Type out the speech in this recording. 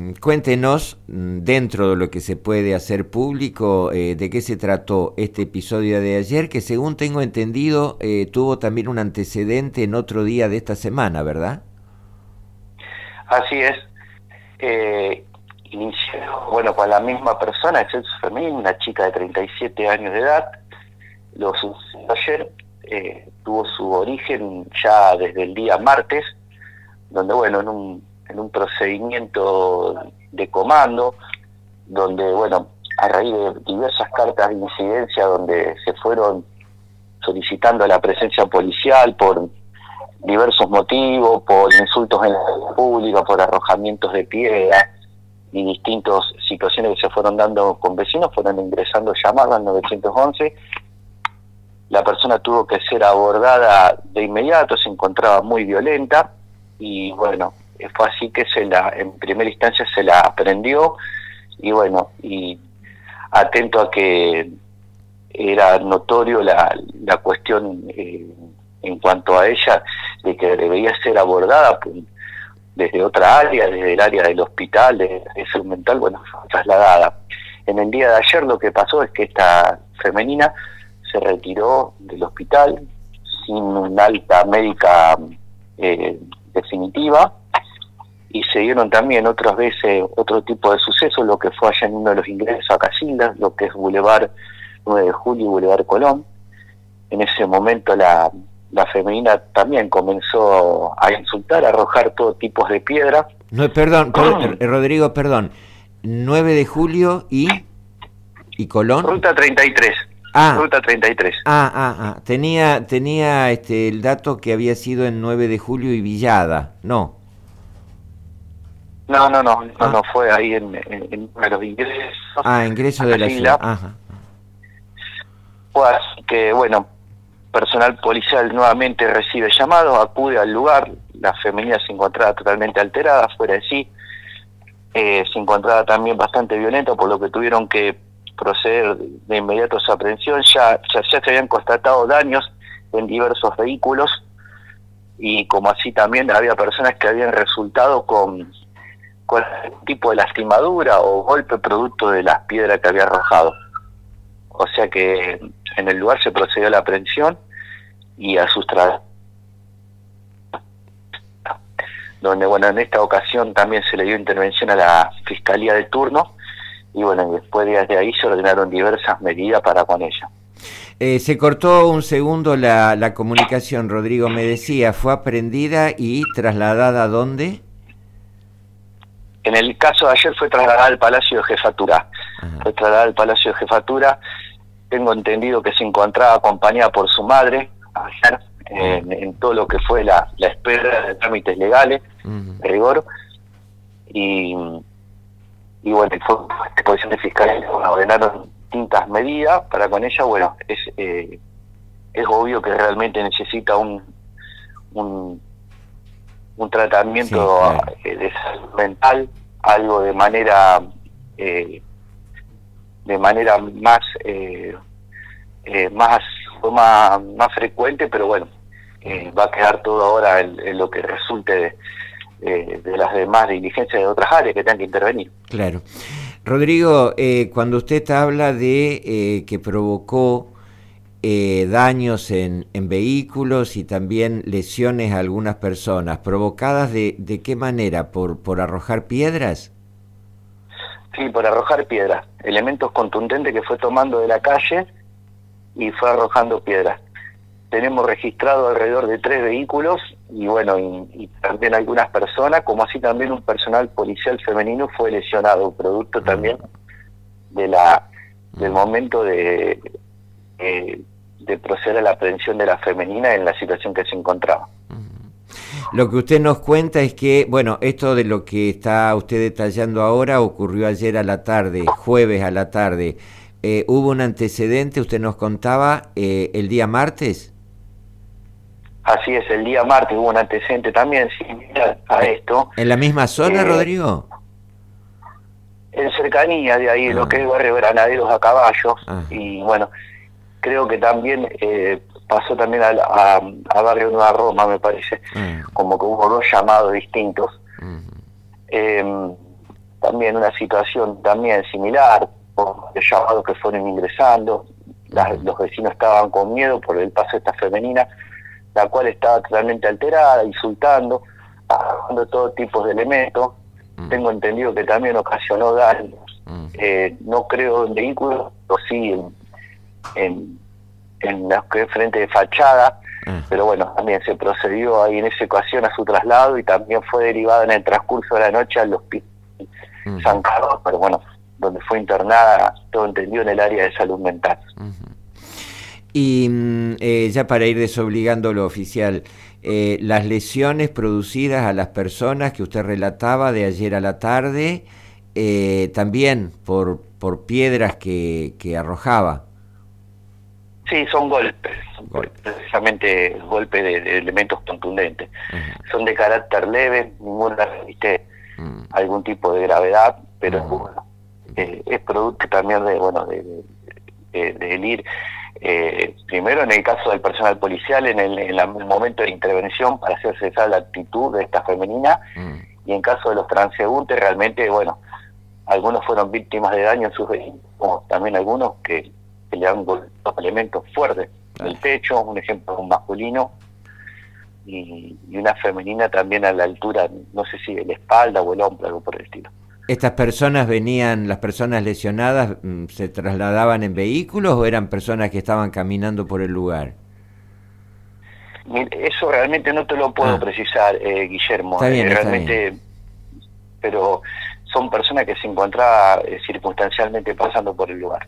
Cuéntenos, dentro de lo que se puede hacer público, de qué se trató este episodio de ayer, que según tengo entendido tuvo también un antecedente en otro día de esta semana, Así es. Inició, con la misma persona, de sexo femenino, una chica de 37 años de edad. Lo sucedió ayer, tuvo su origen ya desde el día martes, donde, en un procedimiento de comando, donde, a raíz de diversas cartas de incidencia donde se fueron solicitando la presencia policial por diversos motivos, por insultos en la vía pública, por arrojamientos de piedra y distintas situaciones que se fueron dando con vecinos, fueron ingresando llamadas al 911. La persona tuvo que ser abordada de inmediato, se encontraba muy violenta y fue así que en primera instancia se la aprendió y atento a que era notorio la cuestión en cuanto a ella, de que debía ser abordada desde otra área, desde el área del hospital, de salud mental, fue trasladada. En el día de ayer lo que pasó es que esta femenina se retiró del hospital sin una alta médica definitiva, y se dieron también otras veces otro tipo de sucesos, lo que fue allá en uno de los ingresos a Casildas, lo que es Boulevard 9 de Julio y Boulevard Colón. En ese momento la femenina también comenzó a insultar, a arrojar todo tipo de piedra. No, perdón, Rodrigo, 9 de julio y Colón. Ruta 33. Ruta 33. Tenía el dato que había sido en 9 de julio y Villada, ¿no? No, fue ahí en los ingresos. Ingreso de la ciudad. Ajá. Fue así que, personal policial nuevamente recibe llamados, acude al lugar. La femenina se encontraba totalmente alterada, fuera de sí. Se encontraba también bastante violenta, por lo que tuvieron que proceder de inmediato a su aprehensión. Ya se habían constatado daños en diversos vehículos, y como así también había personas que habían resultado con algún tipo de lastimadura o golpe producto de las piedras que había arrojado. O sea que en el lugar se procedió a la aprehensión y a sus traslados, donde en esta ocasión también se le dio intervención a la Fiscalía de turno, y después de ahí se ordenaron diversas medidas para con ella. Se cortó un segundo la comunicación, Rodrigo, me decía, ¿fue aprehendida y trasladada a dónde? En el caso de ayer fue trasladada al Palacio de Jefatura. Ajá. Fue trasladada al Palacio de Jefatura. Tengo entendido que se encontraba acompañada por su madre ayer en todo lo que fue la espera de trámites legales, de rigor. Y fue disposición de fiscales, ordenaron distintas medidas para con ella. Es obvio que realmente necesita un tratamiento de salud mental, algo de manera más frecuente, pero va a quedar todo ahora en lo que resulte de las demás diligencias de otras áreas que tengan que intervenir. Claro. Rodrigo, cuando usted habla de que provocó daños en vehículos y también lesiones a algunas personas, ¿provocadas de qué manera? ¿Por arrojar piedras? Sí, por arrojar piedras, elementos contundentes que fue tomando de la calle y fue arrojando piedras. Tenemos registrado alrededor de 3 vehículos y también algunas personas, como así también un personal policial femenino fue lesionado, producto también del momento de proceder a la aprehensión de la femenina en la situación que se encontraba. Lo que usted nos cuenta es que, esto de lo que está usted detallando ahora ocurrió ayer a la tarde, jueves a la tarde. ¿Hubo un antecedente, usted nos contaba, el día martes? Así es, el día martes hubo un antecedente también similar a esto. ¿En la misma zona, Rodrigo? En cercanía de ahí, lo que es el barrio Granaderos a Caballos. Y creo que también pasó también a barrio Nueva Roma, me parece, como que hubo 2 llamados distintos. también una situación también similar, por los llamados que fueron ingresando, los vecinos estaban con miedo por el paso de esta femenina, la cual estaba totalmente alterada, insultando, arrojando todo tipo de elementos. Tengo entendido que también ocasionó daños, no creo en vehículos, o sí en los que frente de fachada, pero bueno, también se procedió ahí en esa ocasión a su traslado y también fue derivado en el transcurso de la noche al hospital San Carlos, pero bueno, donde fue internada, todo entendido, en el área de salud mental. Y ya para ir desobligando lo oficial, las lesiones producidas a las personas que usted relataba de ayer a la tarde, también por piedras que arrojaba. Sí, son golpes, precisamente golpes de elementos contundentes. Son de carácter leve, ninguna resiste algún tipo de gravedad, pero bueno, es producto también de ir primero en el caso del personal policial en el momento de intervención para hacer cesar la actitud de esta femenina, y en caso de los transeúntes realmente, bueno, algunos fueron víctimas de daño en sus vehículos, como también algunos que le han golpeado elementos fuertes del pecho, un ejemplo un masculino y una femenina también a la altura, no sé si de la espalda o el hombro, algo por el estilo. ¿Estas personas las personas lesionadas, se trasladaban en vehículos o eran personas que estaban caminando por el lugar? Eso realmente no te lo puedo precisar, Guillermo. Está bien, realmente, está bien. Pero son personas que se encontraban circunstancialmente pasando por el lugar.